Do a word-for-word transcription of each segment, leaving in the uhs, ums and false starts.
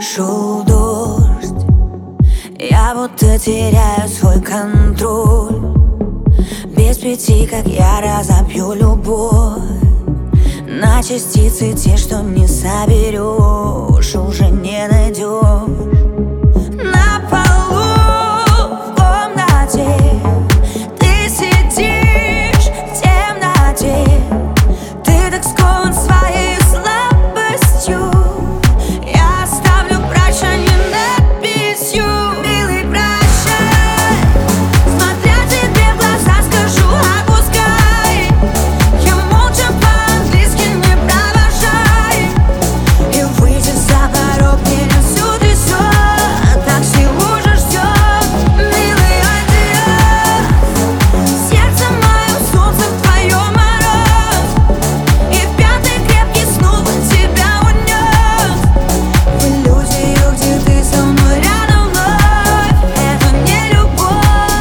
Шел дождь, я будто теряю свой контроль. Без пяти, как я разобью любовь на частицы, те, что не соберешь, уже не найдешь. На полу в комнате ты сидишь в темноте. Ты так скован своей слабостью. Я оставлю прощание надписью: милый, прощай. Смотря тебе в глаза, скажу: отпускай. Я молча по-английски не провожай. И выйти за порог, меня всю трясет. Такси уже ждет, милый, адьос. Сердце мое, солнце в твоем мороз. И пятый крепкий снова тебя унес в иллюзию, где ты со мной рядом вновь. Это не любовь.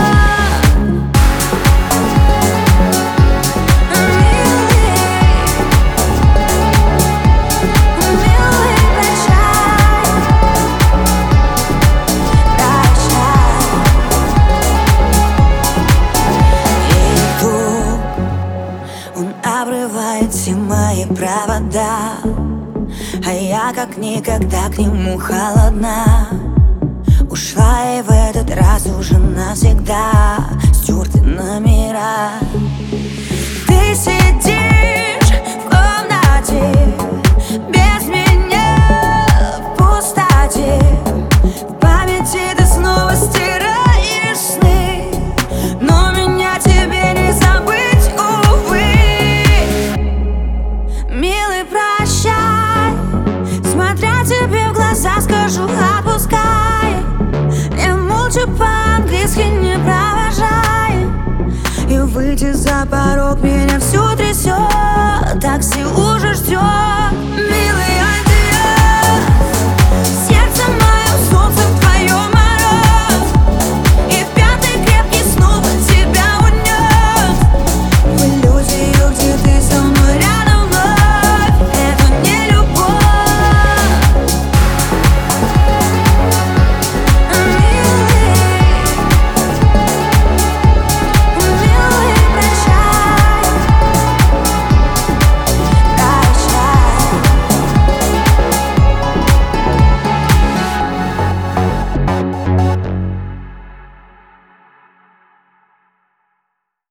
Милый, милый, прощай, прощай. И вдруг он обрывает все мои провода, а я как никогда к нему холодна. Ушла и в этот раз уже навсегда стерты номера. Ты сидишь в комнате без меня в пустоте. В памяти ты снова стираешь сны, но меня тебе не забыть, увы. Милый, прощай. Смотря тебе в глаза, скажу: отпускай. Я молча по-английски не провожай. И выйти за порог, меня всю трясет. Такси уже ждет.